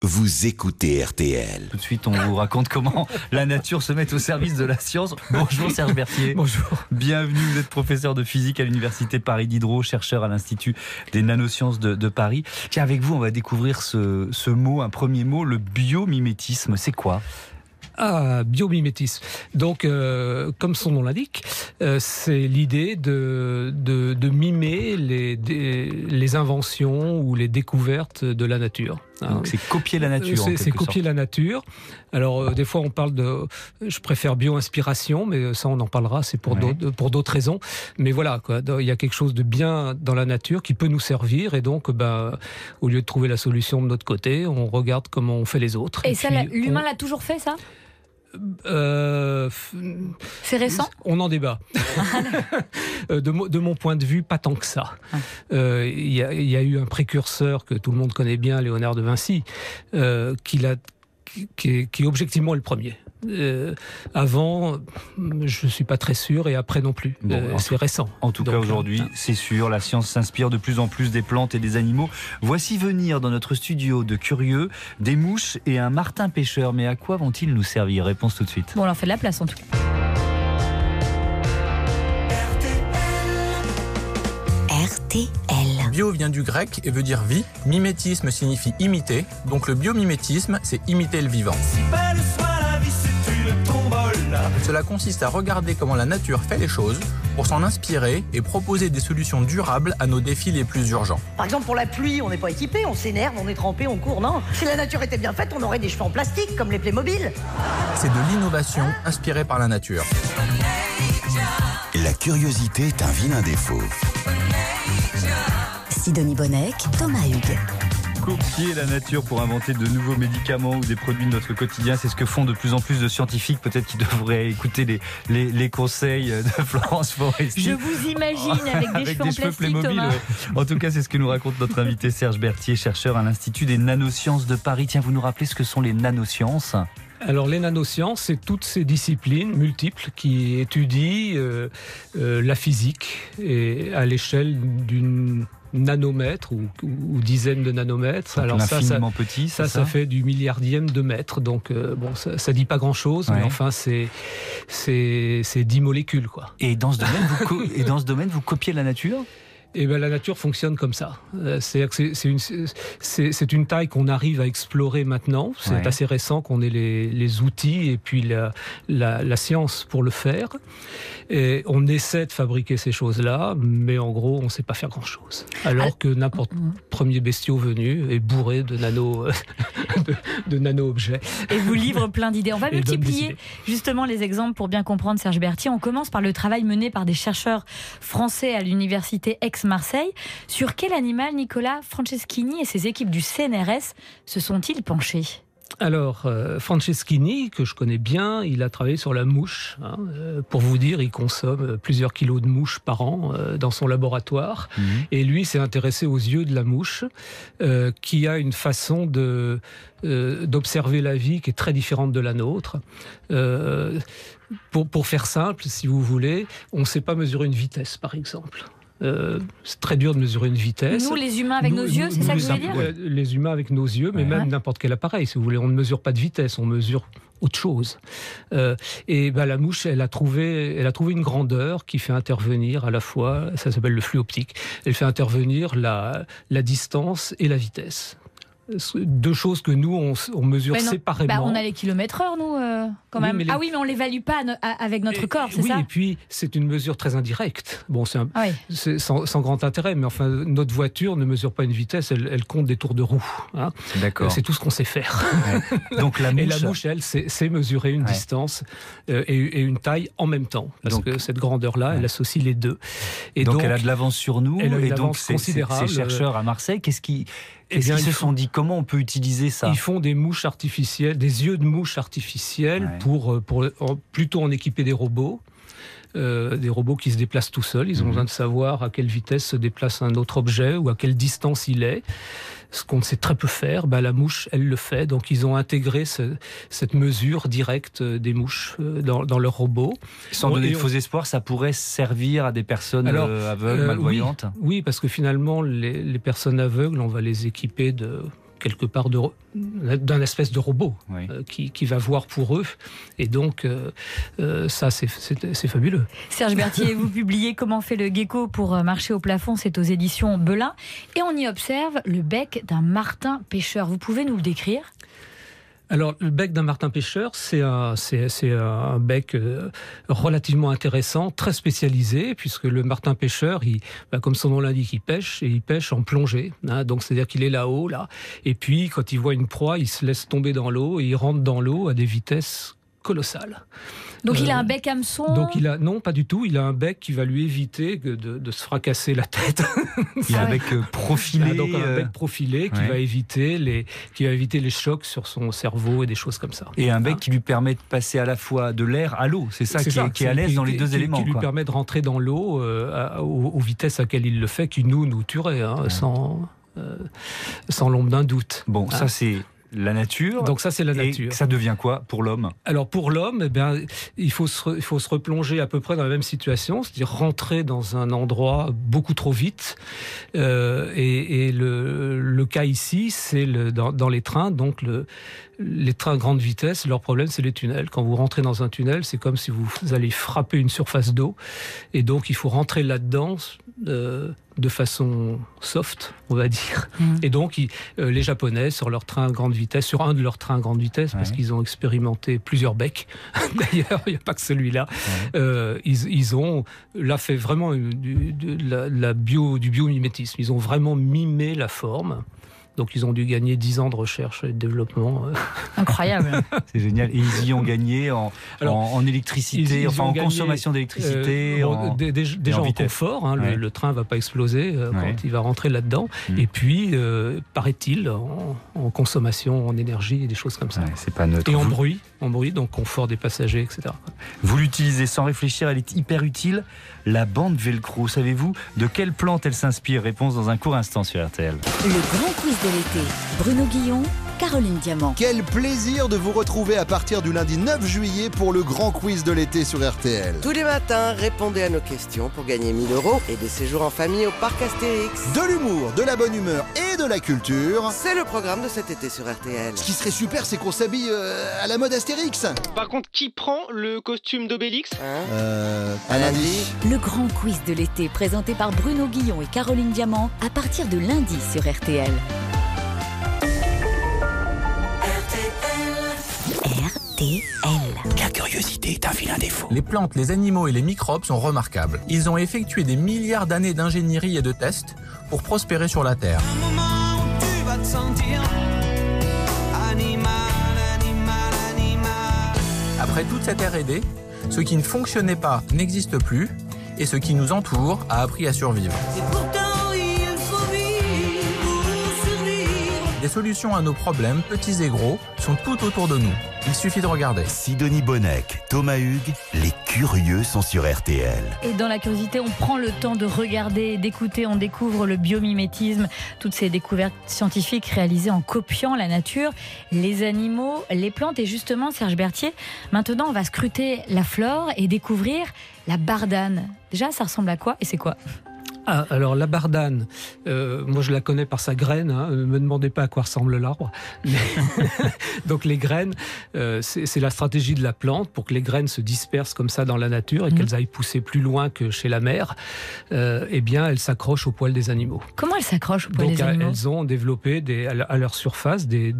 Vous écoutez RTL. Tout de suite, on vous raconte comment la nature se met au service de la science. Bonjour Serge Berthier. Bonjour. Bienvenue, vous êtes professeur de physique à l'Université Paris Diderot, chercheur à l'Institut des nanosciences de Paris. Tiens, avec vous, on va découvrir ce mot, un premier mot, le biomimétisme. C'est quoi ? Biomimétisme. Donc, comme son nom l'indique, c'est l'idée de mimer les inventions ou les découvertes de la nature. Donc c'est copier la nature. C'est copier la nature. Alors des fois on parle je préfère bio-inspiration, mais ça on en parlera, c'est pour d'autres raisons. Mais voilà, quoi, il y a quelque chose de bien dans la nature qui peut nous servir, et donc au lieu de trouver la solution de notre côté, on regarde comment on fait les autres. Et ça, l'humain l'a toujours fait, ça ? C'est récent ? On en débat. De mon point de vue, pas tant que ça. Il y a eu un précurseur que tout le monde connaît bien, Léonard de Vinci, qui est objectivement le premier. Avant, je ne suis pas très sûr, et après non plus. C'est récent. En tout cas, aujourd'hui, c'est sûr, la science s'inspire de plus en plus des plantes et des animaux. Voici venir dans notre studio de curieux des mouches et un martin pêcheur. Mais à quoi vont-ils nous servir ? Réponse tout de suite. Bon, on leur fait de la place en tout cas. RTL. Bio vient du grec et veut dire vie. Mimétisme signifie imiter. Donc le biomimétisme, c'est imiter le vivant. Cela consiste à regarder comment la nature fait les choses pour s'en inspirer et proposer des solutions durables à nos défis les plus urgents. Par exemple, pour la pluie, on n'est pas équipé, on s'énerve, on est trempé, on court, non. Si la nature était bien faite, on aurait des cheveux en plastique, comme les Playmobil. C'est de l'innovation inspirée par la nature. La curiosité est un vilain défaut. Sidonie Bonnec, Thomas Hugues. Copier la nature pour inventer de nouveaux médicaments ou des produits de notre quotidien, c'est ce que font de plus en plus de scientifiques. Peut-être qu'ils devraient écouter les conseils de Florence Foresti. Je vous imagine avec des cheveux en plastique, Playmobil, Thomas. Ouais. En tout cas, c'est ce que nous raconte notre invité Serge Berthier, chercheur à l'Institut des nanosciences de Paris. Tiens, vous nous rappelez ce que sont les nanosciences ? Alors les nanosciences, c'est toutes ces disciplines multiples qui étudient la physique, et à l'échelle d'une nanomètre ou dizaines de nanomètres. Donc alors infiniment petit, ça fait du milliardième de mètre. Donc ça dit pas grand chose, mais enfin c'est 10 molécules, quoi. Et dans ce domaine, vous copiez la nature ? Et la nature fonctionne comme ça. C'est une taille qu'on arrive à explorer maintenant. C'est assez récent qu'on ait les outils et puis la science pour le faire. Et on essaie de fabriquer ces choses-là, mais en gros, on ne sait pas faire grand-chose. Alors que n'importe premier bestiau venu est bourré de nano-objets. Et vous livre plein d'idées. On va multiplier justement les exemples pour bien comprendre, Serge Berthier. On commence par le travail mené par des chercheurs français à l'université Aix-Marseille. Sur quel animal Nicolas Franceschini et ses équipes du CNRS se sont-ils penchés ? Alors, Franceschini, que je connais bien, il a travaillé sur la mouche. Pour vous dire, il consomme plusieurs kilos de mouches par an dans son laboratoire. Et lui s'est intéressé aux yeux de la mouche, qui a une façon d'observer la vie qui est très différente de la nôtre. Pour faire simple, si vous voulez, on ne sait pas mesurer une vitesse, par exemple. C'est très dur de mesurer une vitesse. Nous, les humains, avec nos yeux, c'est ça que vous voulez dire ? Les humains avec nos yeux, mais même n'importe quel appareil, si vous voulez. On ne mesure pas de vitesse, on mesure autre chose. Et la mouche, elle a trouvé une grandeur qui fait intervenir à la fois, ça s'appelle le flux optique, elle fait intervenir la distance et la vitesse. Deux choses que nous, on mesure séparément. On a les kilomètres-heure, nous, quand même. Mais on les évalue pas avec notre corps, c'est ça ? Oui, et puis, c'est une mesure très indirecte. Bon, c'est sans grand intérêt, mais enfin, notre voiture ne mesure pas une vitesse, elle compte des tours de roue. Hein. D'accord. C'est tout ce qu'on sait faire. Ouais. Donc, la mouche... Et la mouche, elle, c'est mesurer une distance et une taille en même temps. Parce que cette grandeur-là, elle associe les deux. Et donc, elle a de l'avance sur nous. Elle a une avance considérable. Ces chercheurs à Marseille, qu'est-ce qu'ils se sont dit ? Comment on peut utiliser ça ? Ils font des mouches artificielles, des yeux de mouches artificielles pour plutôt en équiper des robots. Des robots qui se déplacent tout seuls. Ils ont besoin de savoir à quelle vitesse se déplace un autre objet ou à quelle distance il est. Ce qu'on sait très peu faire, la mouche, elle le fait. Donc, ils ont intégré cette mesure directe des mouches dans leur robot. Sans donner de faux espoirs, ça pourrait servir à des personnes aveugles, malvoyantes ? Oui, parce que finalement, les personnes aveugles, on va les équiper de quelque part d'un espèce de robot qui va voir pour eux. Et donc, ça, c'est fabuleux. Serge Berthier, vous publiez Comment fait le gecko pour marcher au plafond, c'est aux éditions Belin. Et on y observe le bec d'un martin pêcheur. Vous pouvez nous le décrire ? Alors, le bec d'un martin pêcheur, c'est un bec relativement intéressant, très spécialisé, puisque le martin pêcheur, comme son nom l'indique, il pêche, et il pêche en plongée. Donc, c'est-à-dire qu'il est là-haut, là. Et puis, quand il voit une proie, il se laisse tomber dans l'eau, et il rentre dans l'eau à des vitesses colossales. Donc il a un bec hameçon ? Non, pas du tout. Il a un bec qui va lui éviter de se fracasser la tête. Il a un bec profilé. Il a donc un bec profilé qui va éviter les chocs sur son cerveau et des choses comme ça. Et un bec qui lui permet de passer à la fois de l'air à l'eau. C'est ça qui est à l'aise dans les deux éléments. Qui lui permet de rentrer dans l'eau aux vitesses à laquelle il le fait, qui nous tuerait, sans l'ombre d'un doute. Bon, ça c'est la nature. Donc ça, c'est la nature. Et ça devient quoi pour l'homme ? Alors pour l'homme, il faut se replonger à peu près dans la même situation, c'est-à-dire rentrer dans un endroit beaucoup trop vite. Et le cas ici, c'est dans les trains. Donc les trains à grande vitesse, leur problème, c'est les tunnels. Quand vous rentrez dans un tunnel, c'est comme si vous allez frapper une surface d'eau. Et donc, il faut rentrer là-dedans de façon soft, on va dire. Et donc, les Japonais, sur un de leurs trains à grande vitesse, parce qu'ils ont expérimenté plusieurs becs, d'ailleurs, il n'y a pas que celui-là, ils ont là fait vraiment du biomimétisme. Ils ont vraiment mimé la forme. Donc ils ont dû gagner 10 ans de recherche et de développement. Incroyable. C'est génial. Et ils y ont gagné en électricité, en consommation d'électricité. Déjà en confort, le train ne va pas exploser quand il va rentrer là-dedans. Et puis, paraît-il, en consommation, en énergie et des choses comme ça. C'est pas neutre. Et en bruit, donc confort des passagers, etc. Vous l'utilisez sans réfléchir, elle est hyper utile. La bande velcro, savez-vous de quelle plante elle s'inspire ? Réponse dans un court instant sur RTL. Le grand quiz de l'été. Bruno Guillon, Caroline Diamant. Quel plaisir de vous retrouver à partir du lundi 9 juillet pour le grand quiz de l'été sur RTL. Tous les matins, répondez à nos questions pour gagner 1 000 € et des séjours en famille au parc Astérix. De l'humour, de la bonne humeur et de la culture. C'est le programme de cet été sur RTL. Ce qui serait super, c'est qu'on s'habille à la mode Astérix. Par contre, qui prend le costume d'Obélix ? À lundi. Le grand quiz de l'été présenté par Bruno Guillon et Caroline Diamant à partir de lundi sur RTL. RTL. La curiosité est un vilain défaut. Les plantes, les animaux et les microbes sont remarquables. Ils ont effectué des milliards d'années d'ingénierie et de tests pour prospérer sur la Terre. Un moment où tu vas te sentir animal. Après toute cette R&D, ce qui ne fonctionnait pas n'existe plus et ce qui nous entoure a appris à survivre. Et pourtant, il faut vivre pour survivre. Des solutions à nos problèmes, petits et gros, sont tout autour de nous. Il suffit de regarder. Sidonie Bonnec, Thomas Hugues, les curieux sont sur RTL. Et dans la curiosité, on prend le temps de regarder, d'écouter, on découvre le biomimétisme, toutes ces découvertes scientifiques réalisées en copiant la nature, les animaux, les plantes. Et justement, Serge Berthier, maintenant on va scruter la flore et découvrir la bardane. Déjà, ça ressemble à quoi et c'est quoi ? Alors la bardane, moi je la connais par sa graine, ne me demandez pas à quoi ressemble l'arbre. Donc les graines, c'est la stratégie de la plante pour que les graines se dispersent comme ça dans la nature et qu'elles aillent pousser plus loin que chez la mère. Eh bien, elles s'accrochent aux poils des animaux. Comment elles s'accrochent aux poils des animaux ? Elles ont développé à leur surface des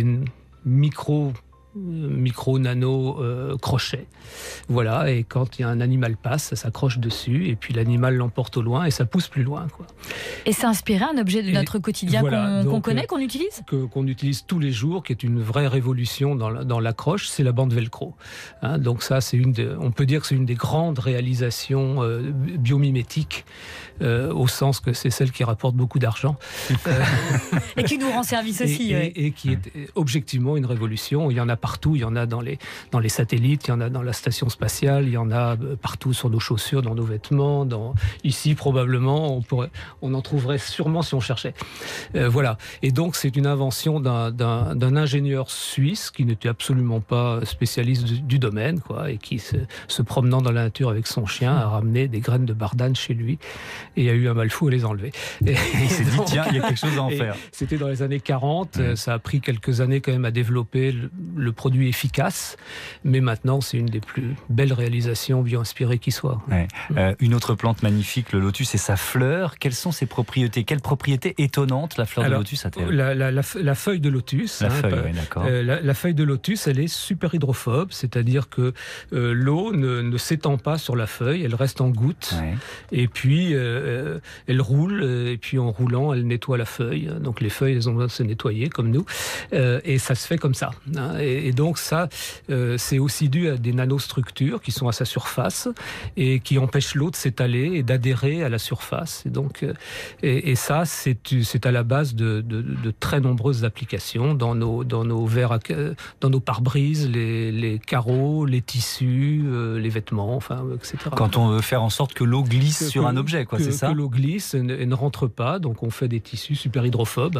micro-nano crochets. Voilà, et quand il y a un animal passe, ça s'accroche dessus, et puis l'animal l'emporte au loin, et ça pousse plus loin, quoi. Et c'est inspiré un objet de notre quotidien qu'on connaît, qu'on utilise ? Qu'on utilise tous les jours, qui est une vraie révolution dans l'accroche, c'est la bande velcro. Donc ça, on peut dire que c'est une des grandes réalisations biomimétiques, au sens que c'est celle qui rapporte beaucoup d'argent. Et qui nous rend service aussi. Et qui est objectivement une révolution. Il y en a partout. Il y en a dans les satellites, il y en a dans la station spatiale, il y en a partout sur nos chaussures, dans nos vêtements. Ici, probablement, on en trouverait sûrement si on cherchait. Voilà. Et donc, c'est une invention d'un ingénieur suisse qui n'était absolument pas spécialiste du domaine, quoi, et qui, se promenant dans la nature avec son chien, a ramené des graines de bardane chez lui et a eu un mal fou à les enlever. Et il s'est dit, tiens, il y a quelque chose à en faire. C'était dans les années 40. Ça a pris quelques années quand même à développer le produit efficace, mais maintenant, c'est une des plus belles réalisations bio-inspirées qui soit. Une autre plante magnifique, le lotus et sa fleur. Quelles sont ses propriétés? Quelles propriétés étonnantes la fleur de lotus a-t-elle? La feuille de lotus. D'accord. La feuille de lotus, elle est super hydrophobe, c'est-à-dire que l'eau ne s'étend pas sur la feuille, elle reste en goutte, et puis elle roule, et puis en roulant, elle nettoie la feuille. Donc les feuilles, elles ont besoin de se nettoyer, comme nous, et ça se fait comme ça. Et donc ça, c'est aussi dû à des nanostructures qui sont à sa surface, et qui empêchent l'eau de s'étaler et d'adhérer à la surface. Et donc, et ça, c'est à la base de très nombreuses applications dans nos verres, dans nos pare-brises, les carreaux, les tissus, les vêtements, enfin, etc. Quand on veut faire en sorte que l'eau glisse sur un objet, c'est ça? Que l'eau glisse et ne rentre pas, donc on fait des tissus super hydrophobes.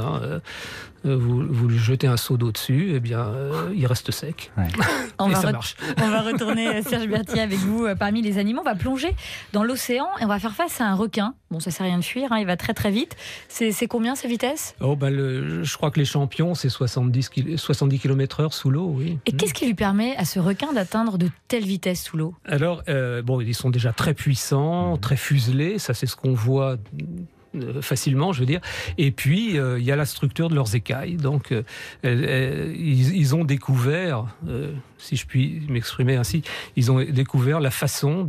Vous jetez un seau d'eau dessus, et bien, il reste sec. Et ça marche. On va retourner, Serge Berthier, avec vous parmi les animaux. On va plonger dans l'océan et on va faire face à un requin. Bon, ça ne sert à rien de fuir, il va très très vite. C'est combien sa vitesse? Je crois que les champions, c'est 70 km/h sous l'eau, oui. Et qu'est-ce qui lui permet à ce requin d'atteindre de telles vitesses sous l'eau? Alors, ils sont déjà très puissants, très fuselés, ça c'est ce qu'on voit facilement, je veux dire. Et puis, il y a la structure de leurs écailles. Donc, ils ont découvert, si je puis m'exprimer ainsi, ils ont découvert la façon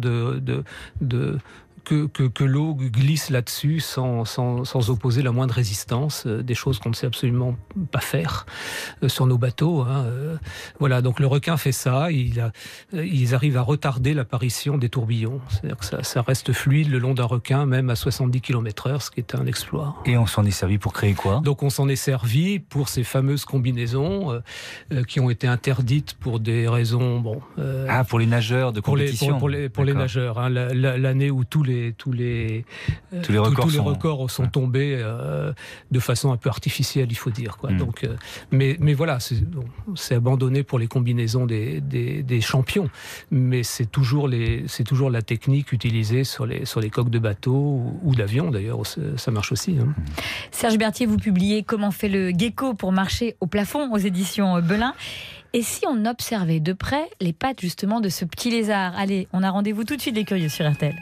que l'eau glisse là-dessus sans opposer la moindre résistance, des choses qu'on ne sait absolument pas faire sur nos bateaux. Voilà, donc le requin fait ça, ils arrivent à retarder l'apparition des tourbillons. C'est-à-dire que ça reste fluide le long d'un requin, même à 70 km/h, ce qui est un exploit. Et on s'en est servi pour créer quoi? Donc on s'en est servi pour ces fameuses combinaisons qui ont été interdites pour des raisons... pour les nageurs de compétition. Pour les nageurs, l'année où tous les records sont tombés de façon un peu artificielle, il faut dire, quoi. Donc, mais voilà, c'est abandonné pour les combinaisons des champions, mais c'est toujours la technique utilisée sur les coques de bateau ou d'avion, d'ailleurs, ça marche aussi. Serge Berthier, vous publiez Comment fait le gecko pour marcher au plafond aux éditions Belin. Et si on observait de près les pattes justement de ce petit lézard? Allez, on a rendez-vous tout de suite les curieux sur RTL.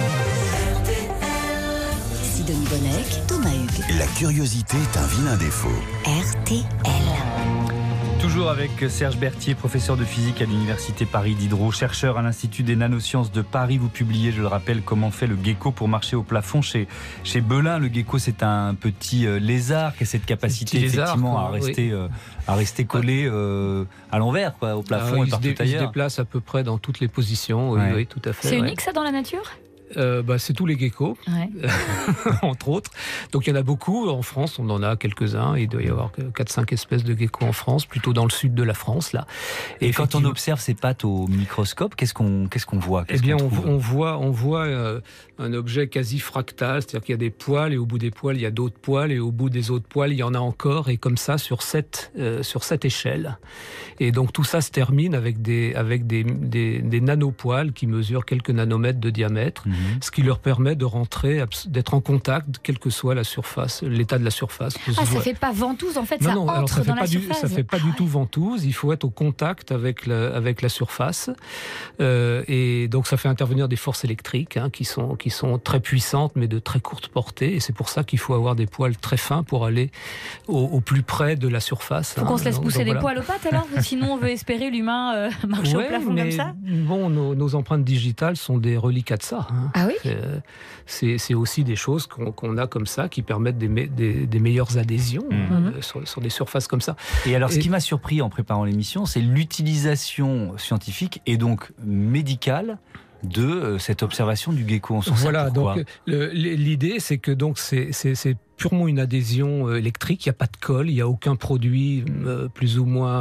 Sidonie Bonnec, Thomas Hugues. La curiosité est un vilain défaut. RTL. Toujours avec Serge Berthier, professeur de physique à l'Université Paris Diderot, chercheur à l'Institut des Nanosciences de Paris. Vous publiez, je le rappelle, Comment fait le gecko pour marcher au plafond chez Belin. Le gecko, c'est un petit lézard qui a cette capacité effectivement à rester collé à l'envers, au plafond et partout ailleurs. Il se déplace à peu près dans toutes les positions, oui, tout à fait. C'est unique ça dans la nature? C'est tous les geckos, entre autres. Donc il y en a beaucoup. En France, on en a quelques-uns. Il doit y avoir 4-5 espèces de geckos en France, plutôt dans le sud de la France, là. Et quand on observe ces pattes au microscope, qu'est-ce qu'on voit? On voit un objet quasi fractal, c'est-à-dire qu'il y a des poils, et au bout des poils, il y a d'autres poils, et au bout des autres poils, il y en a encore, et comme ça sur cette échelle. Et donc tout ça se termine avec des nanopoils qui mesurent quelques nanomètres de diamètre. Ce qui leur permet de rentrer, d'être en contact, quelle que soit la surface, l'état de la surface. Ça fait pas ventouse, en fait, ça entre dans la surface. Ça fait pas du tout ventouse, il faut être au contact avec la surface. Et donc ça fait intervenir des forces électriques qui sont très puissantes, mais de très courte portée. Et c'est pour ça qu'il faut avoir des poils très fins pour aller au plus près de la surface. Faut qu'on se laisse pousser des poils aux pattes, alors? Sinon, on veut espérer l'humain marcher au plafond comme ça? Bon, nos empreintes digitales sont des reliquats de ça. Ah oui? C'est aussi des choses qu'on a comme ça qui permettent des meilleures adhésions sur des surfaces comme ça. Et alors, ce qui m'a surpris en préparant l'émission, c'est l'utilisation scientifique et donc médicale de cette observation du gecko. Voilà, donc l'idée, c'est que donc ces purement une adhésion électrique, il n'y a pas de colle, il n'y a aucun produit plus ou moins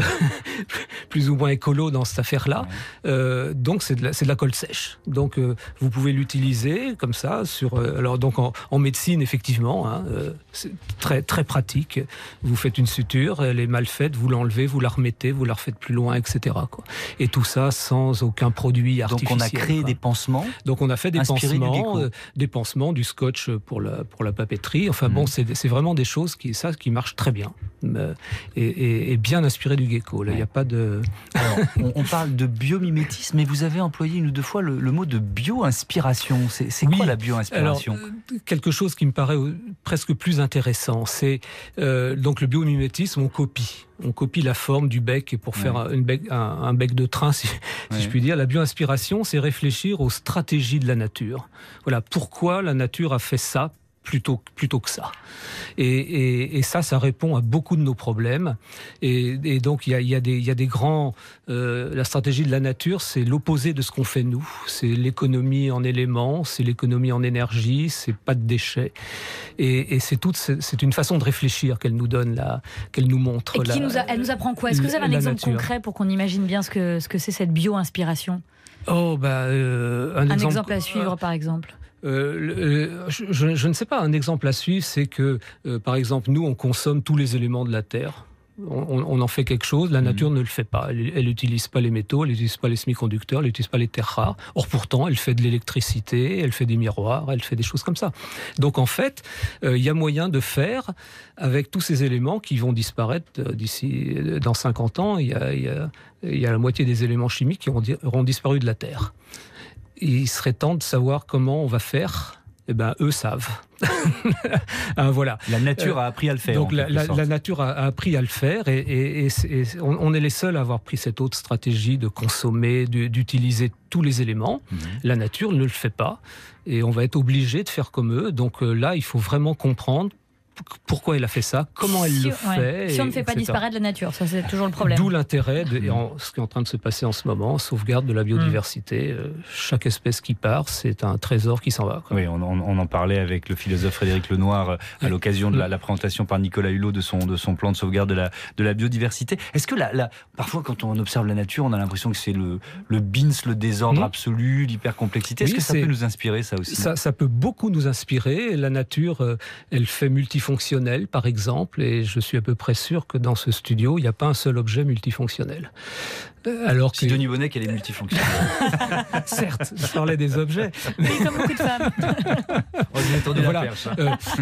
écolo dans cette affaire-là. Donc c'est de la colle sèche. Donc vous pouvez l'utiliser comme ça. Alors donc en médecine, effectivement, c'est très, très pratique. Vous faites une suture, elle est mal faite, vous l'enlevez, vous la remettez, vous la refaites plus loin, etc. quoi. Et tout ça sans aucun produit artificiel. Donc on a créé des pansements. Donc on a fait des pansements, du scotch pour la papeterie. Enfin bon, c'est vraiment des choses qui marchent très bien et bien inspiré du gecko. Là, il n'y a pas de. Alors, on parle de biomimétisme, mais vous avez employé une ou deux fois le mot de bio-inspiration. C'est quoi la bio-inspiration ? Alors, quelque chose qui me paraît presque plus intéressant, c'est donc le biomimétisme. On copie la forme du bec pour faire un bec de train, si je puis dire. La bio-inspiration, c'est réfléchir aux stratégies de la nature. Voilà, pourquoi la nature a fait ça plutôt que ça. Et ça répond à beaucoup de nos problèmes. Et donc, il y a des grands... la stratégie de la nature, c'est l'opposé de ce qu'on fait nous. C'est l'économie en éléments, c'est l'économie en énergie, c'est pas de déchets. Et c'est une façon de réfléchir qu'elle nous donne, qu'elle nous montre. Et elle nous apprend quoi ? Est-ce que vous avez un exemple concret pour qu'on imagine bien ce que c'est cette bio-inspiration ? Un exemple à suivre, par exemple. Je ne sais pas, un exemple à suivre, c'est que, par exemple, nous, on consomme tous les éléments de la Terre. On en fait quelque chose, la nature ne le fait pas. Elle n'utilise pas les métaux, elle n'utilise pas les semi-conducteurs, elle n'utilise pas les terres rares. Or, pourtant, elle fait de l'électricité, elle fait des miroirs, elle fait des choses comme ça. Donc, en fait, il y a moyen de faire avec tous ces éléments qui vont disparaître dans 50 ans. Il y a la moitié des éléments chimiques qui auront disparu de la Terre. Il serait temps de savoir comment on va faire. Eh ben, eux savent. Voilà. La nature a appris à le faire. Donc la nature a appris à le faire et on est les seuls à avoir pris cette autre stratégie de consommer, d'utiliser tous les éléments. La nature ne le fait pas et on va être obligé de faire comme eux. Donc là, il faut vraiment comprendre pourquoi elle a fait ça, comment elle le fait. Si on ne fait pas disparaître la nature, ça c'est toujours le problème. D'où l'intérêt de ce qui est en train de se passer en ce moment, sauvegarde de la biodiversité. Chaque espèce qui part, c'est un trésor qui s'en va. Oui, on en parlait avec le philosophe Frédéric Lenoir à l'occasion de la présentation par Nicolas Hulot de son plan de sauvegarde de la biodiversité. Est-ce que parfois quand on observe la nature, on a l'impression que c'est le bins, le désordre absolu, l'hypercomplexité. Est-ce que ça peut nous inspirer, ça aussi ? Ça peut beaucoup nous inspirer. La nature, elle fait multifonctionnel, par exemple, et je suis à peu près sûr que dans ce studio, il n'y a pas un seul objet multifonctionnel. Alors que Denis Bonnet, qu'elle est multifonctionnelle. Certes, je parlais des objets. Mais comme beaucoup de femmes. On a tendu la perche.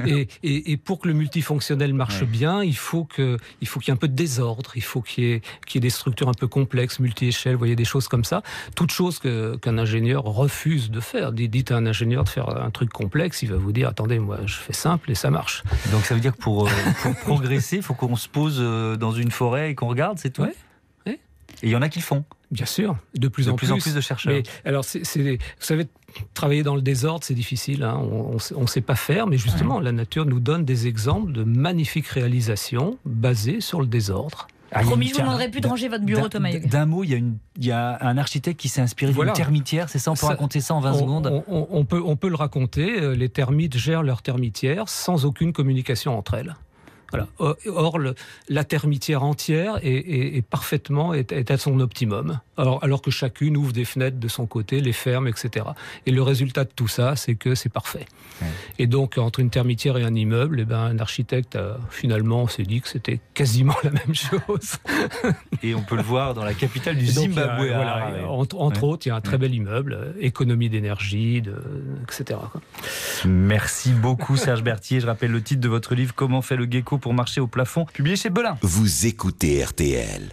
Et pour que le multifonctionnel marche bien, il faut qu'il y ait un peu de désordre, il faut qu'il y ait des structures un peu complexes, multi-échelles, vous voyez, des choses comme ça. Toutes choses qu'un ingénieur refuse de faire. Dites à un ingénieur de faire un truc complexe, il va vous dire, attendez, moi je fais simple et ça marche. Donc ça veut dire que pour progresser, il faut qu'on se pose dans une forêt et qu'on regarde, c'est tout ? Et il y en a qui le font. Bien sûr, de plus en plus de chercheurs. Mais, alors, vous savez, travailler dans le désordre, c'est difficile. Hein. On ne sait pas faire, mais justement, la nature nous donne des exemples de magnifiques réalisations basées sur le désordre. Promis, je vous demanderai plus de ranger votre bureau, Thomas Hugues. D'un mot, il y a un architecte qui s'est inspiré d'une termitière, c'est ça ? On peut raconter ça en 20 secondes ? On peut le raconter. Les termites gèrent leur termitière sans aucune communication entre elles. Voilà. Or, la termitière entière est parfaitement est à son optimum. Alors que chacune ouvre des fenêtres de son côté, les ferme, etc. Et le résultat de tout ça, c'est que c'est parfait. Et donc, entre une termitière et un immeuble, un architecte finalement s'est dit que c'était quasiment la même chose. Et on peut le voir dans la capitale du Zimbabwe. Entre autres, il y a un très bel immeuble, économie d'énergie, etc. Merci beaucoup Serge Berthier. Je rappelle le titre de votre livre, Comment fait le gecko pour marcher au plafond, publié chez Belin. Vous écoutez RTL.